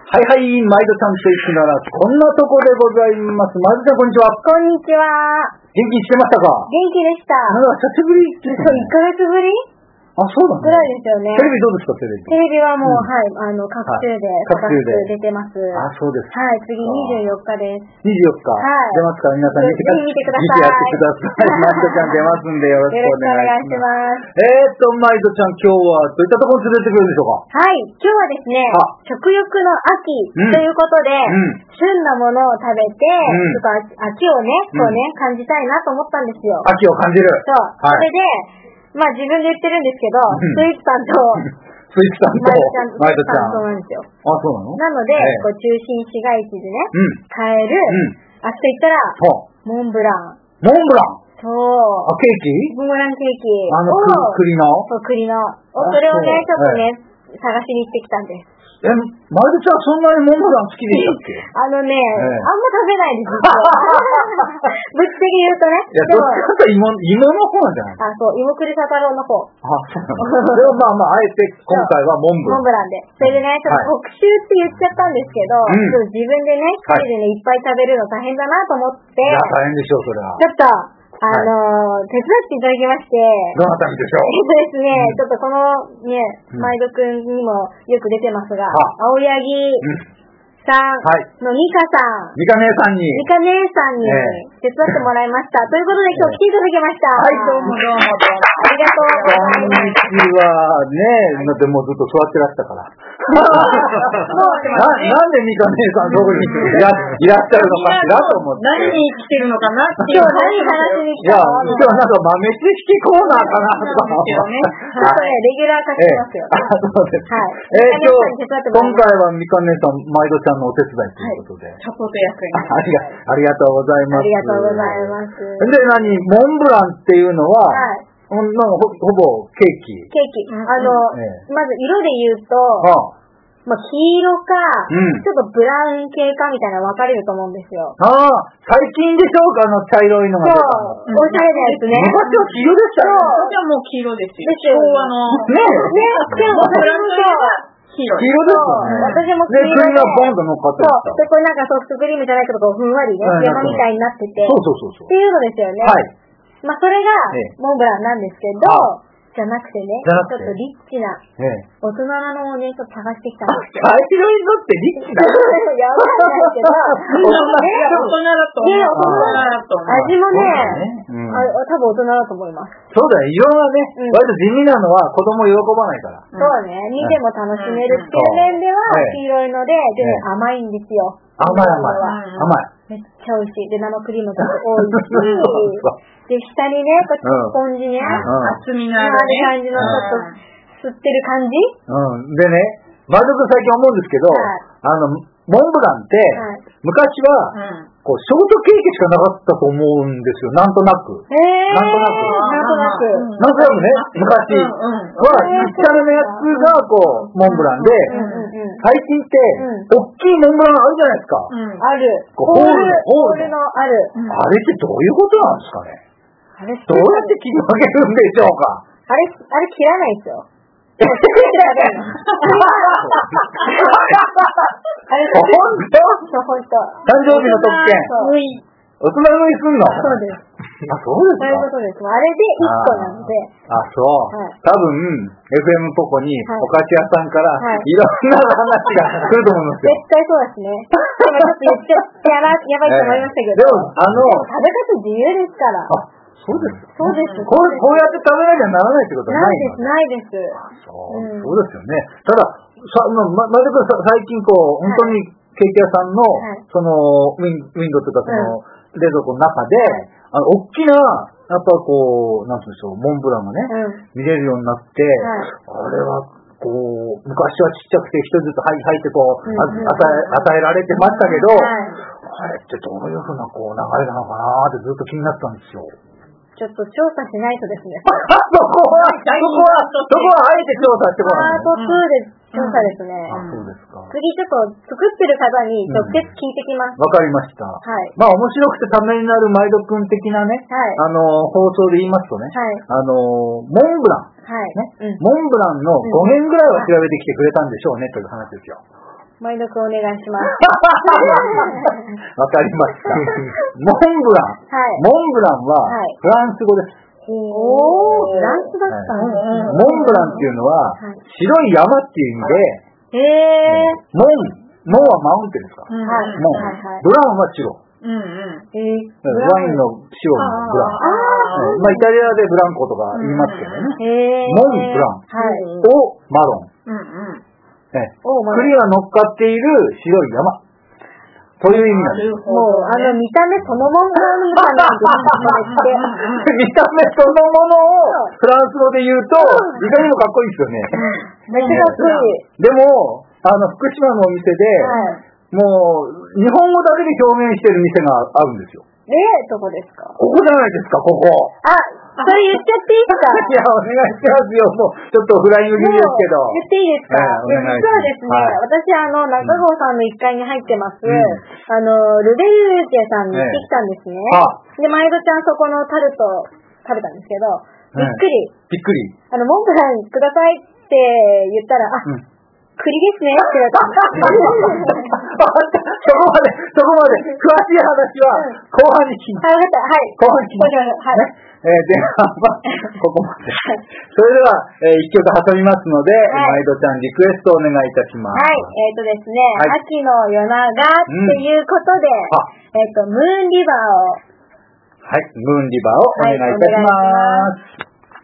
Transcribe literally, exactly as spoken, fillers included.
はいはい、毎度ちゃんと行くなら、こんなとこでございます。毎度ちゃん、こんにちは。 こんにちは。 元気してましたか？ 元気でした。 なんか久しぶりですね。 そう、いっかげつぶりあ、そうだね。 ぐらいですよね。 テレビどうですか、テレビ。 テレビはもう、 うん、 はい、あの、各週で、 各週で出てます。 あ、そうです。 はい、次にじゅうよっかです。 にじゅうよっか。 はい。 出ますから、皆さん見てぜひ見てください。 見てやってください。毎度ちゃん出ますんで、よろしくお願いします。 よろしくお願いします。 えーっと、毎度ちゃん、今日はどういったところに連れてくるんでしょうか？ はい、今日はですね、食欲の秋ということで、うん、旬なものを食べて、うん、ちょっと秋をね、こうね、感じたいなと思ったんですよ。 秋を感じる。 そう。はい、それで、まあ自分で言ってるんですけど、スイーツさんと、 スイーツさんと、 マイトちゃん。そうなんですよ。 あ、そうなの？ なので、ええ、こう中心市街地でね、うん、買える、うん、あそこ行ったら、モンブラン。 モンブラン？ そう。 あ、ケーキ？ モンブランケーキ。 あの、栗の？ そう、栗の。それをね、ちょっとね、ええ、探しに行ってきたんです。 え、まるちゃんそんなにモンブラン好きでしたっけ？ あのね、ええ、あんま食べないです。ぶっちゃけ言うとね。 いや、どっちかというと芋、芋の方なんじゃない？ あ、そう、芋栗沙太郎の方。 あ、そうなの。でもまあまあ、あえて今回はモンブラン。 モンブランで。それでね、ちょっと特集って言っちゃったんですけど、うん、自分でね、一人でね、いっぱい食べるの大変だなと思って。いや、大変でしょう、それは。 ちょっと、あのー、はい、手伝っていただきまして。 どなたにでしょう？ えっとですね、うん、ちょっとこのね、毎度くんにもよく出てますが、青柳さんのミカさん。 ミカ姉さんに。 ミカ姉さんに手伝ってもらいました。ということで今日来ていただきました。 はい、どうもどうもどうも。 ありがとうございます。 こんにちは。ねえ、だってもうずっと座ってらしたから。な, なんでミカ姉さんそこにい ら, いらっしゃるのかしらと思って。 何に来てるのかなっていう。 今日何話に来たの？ いや、今日なんか豆知識コーナーかなとか思って。 ね。ちょっとね、レギュラー化してますよ。 あ、そうです。 はい。 えー、今日、今回はミカ姉さん、毎度ちゃんのお手伝いということで。 サポート役に。 ありがとうございます。 ありがとうございます。 で、何、モンブランっていうのは、はい。ほ, ほぼケーキ。 ケーキ。あの、ええ、まず色で言うと、ああまあ、黄色か、うん、ちょっとブラウン系かみたいなの分かれると思うんですよ。 ああ、最近でしょうか、あの茶色いのが出たの。 そう、おしゃれなやつね。 昔は黄色でしたよ。 昔はもう黄色ですよ。ですよ。昭和の。 ねえ。 ねえ、でもブラウン系は黄色。黄色ですよね。 私も黄色で。 で、栗がボンと乗っかってた。そう。で、これなんかソフトクリームじゃないけど、こう、ふんわりね、山みたいになってて。 そうそうそうそう。 っていうのですよね。はい。まあ、それが、モンブランなんですけど、じゃなくてね、ちょっとリッチな、ええ、大人なのをね、ちょっと探してきたんですよ。 茶色いのってリッチだよ。 やばいんですけど、 大人だと思う。 ね、大人だと思う。味もね、あ、多分大人だと思います。 そうだよ、色はね、割と地味なのは子供喜ばないから。 そうね、見ても楽しめるっていう面では、黄色いので、でね、甘いんですよ。 甘い甘い。甘い。 めっちゃ美味しい。で、生クリームが多いし。で、下にね、こうスポンジね、 厚みのある感じのちょっと吸ってる感じ。 うん。でね、まるく最近思うんですけど、あの、モンブランって、昔は、こう、ショートケーキしかなかったと思うんですよ、なんとなく。 へぇー。 なんとなく。 なんとなく。 なんとなくね、昔は、ちっちゃめのやつが、こう、モンブランで、最近って、大きいモンブランあるじゃないですか。 ある。 ホール、 ホールのある。 あれってどういうことなんですかね。どうやって切り分けるんでしょうか。 あれ、あれ切らないですよ。あれ、 本当？ 本当。 誕生日の特権。大人食いすんの？ そうです。 あ、そうですか。 そういうことです。あれでいっこなので。 あ、そう。多分、エフエム ポコにお菓子屋さんからいろんな話が来ると思いますよ。 絶対そうですね。今ちょっと言っちゃやばいと思いましたけど。 でも、あの、 食べ方自由ですから。 そうです。 そうです。 こう、こうやって食べなきゃならないってことはないの？ ないです、ないです。 そう、そうですよね。ただ、さ、ま、まるく最近こう、本当にケーキ屋さんの、その、ウィン、ウィンドとかその、冷蔵庫の中で、あの、大きな、やっぱこう、なんていうんでしょう、モンブランがね、見れるようになって、あれは、こう、昔はちっちゃくて一人ずつ入ってこう、与え、与えられてましたけど、あれってどういうふうなこう流れなのかなーってずっと気になったんですよ。 ちょっと調査しないとですね。 そこは、そこは、そこはあえて調査してもらう。 パートツーで調査ですね。 あ、そうですか。 次ちょっと作ってる方に直接聞いてきます。 わかりました。はい。まあ面白くてためになる毎度くん的なね、はい。あの、放送で言いますとね、はい。あの、モンブラン。はい。ね。モンブランのごねんぐらいは調べてきてくれたんでしょうね、という話ですよ。 毎度くんお願いします。 わかりました。モンブラン。はい。モンブランは、フランス語です。 おー、フランスだったんですね。 モンブランっていうのは、白い山っていう意味で、 へー。 モン、モンはマウンテンですか？はい。モン。ブランは白。うんうん。えー、ワインの白のブラン。ああ。まあ、イタリアでブランコとか言いますけどね。へー。モンブラン。はい。をマロン。うんうん。栗が乗っかっている白い山という意味なんです。 もう、あの、見た目そのものみたいなんです見た目そのものをフランス語で言うと、いかにもかっこいいですよね。 めっちゃかっこいい。 でも、あの、福島のお店で、もう、日本語だけで表現してる店があるんですよ。 えー、どこですか？ ここじゃないですか、ここ。 あ、それ言っちゃっていいですか？ いや、お願いしますよ。もう、ちょっとフライング気味ですけど。 言っていいですか？えー、実はですね、はい、私、あの、中郷さんのいっかいに入ってます、うん、あの、ルベユージェさんに行ってきたんですね。えー、で、毎度ちゃんそこのタルト食べたんですけど、びっくり。 びっくり。 あの、モンブランくださいって言ったら、あ、うん栗ですねって言われた。 そこまで、そこまで、詳しい話は後半に聞きます。 はい、はい。 後半に聞きます。はい。えー、前半はここまで。それでは、えー、一曲挟みますので、はい、毎度ちゃんリクエストお願いいたします。 はい。えっ、ー、とですね、はい、秋の夜長っていうことで、うん、えっ、ー、と、ムーンリバーを。 はい、ムーンリバーをお願いいたします。はい、